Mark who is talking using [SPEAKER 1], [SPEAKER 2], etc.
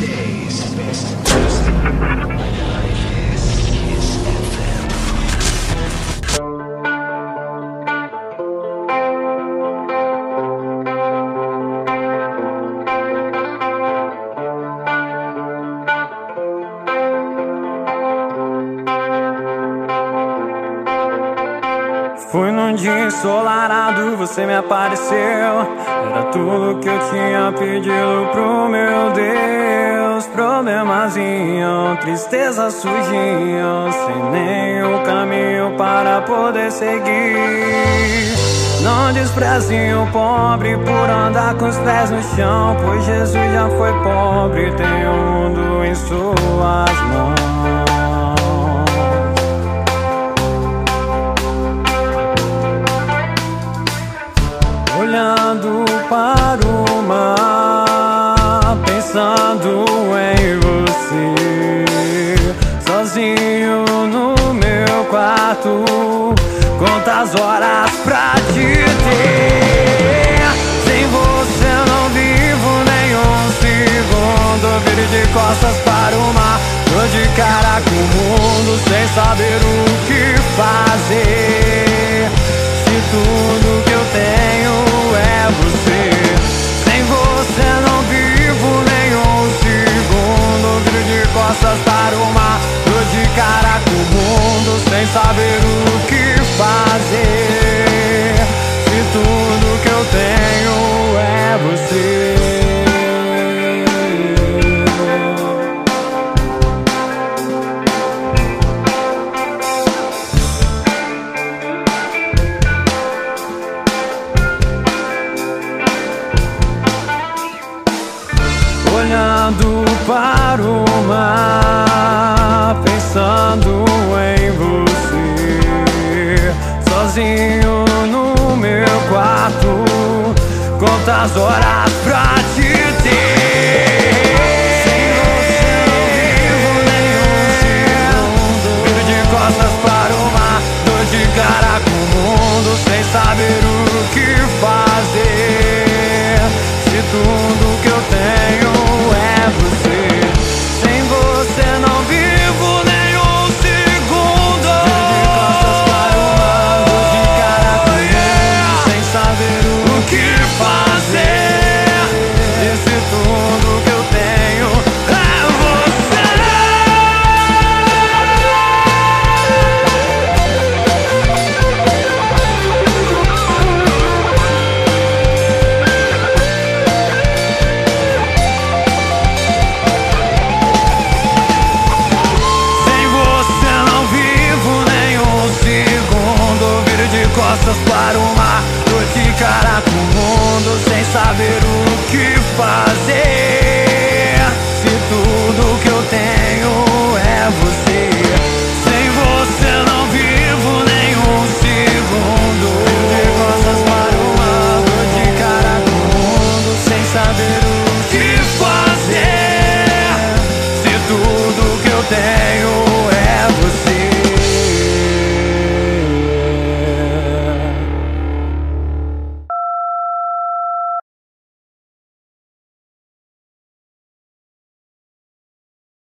[SPEAKER 1] Foi num dia ensolarado, você me apareceu. Era tudo que eu tinha pedido pro meu Deus. Problemas vinham, tristezas surgiam, sem nenhum caminho para poder seguir. Não despreze o pobre por andar com os pés no chão, pois Jesus já foi pobre, tem o mundo em suas mãos. Olhando para o mar, pensando em você, sozinho no meu quarto, quantas horas pra te ter. Sem você não vivo nenhum segundo, viro de costas para o mar, tô de cara com o mundo, sem saber o que fazer. Se tudo que eu tenho é você, sem você não vivo nenhum segundo, viro de costas para o mar, tô de cara com o mundo, sem saber o que fazer. Se tudo que eu tenho é você. Olhando para o mar, pensando em você, sozinho no meu quarto, quantas horas pra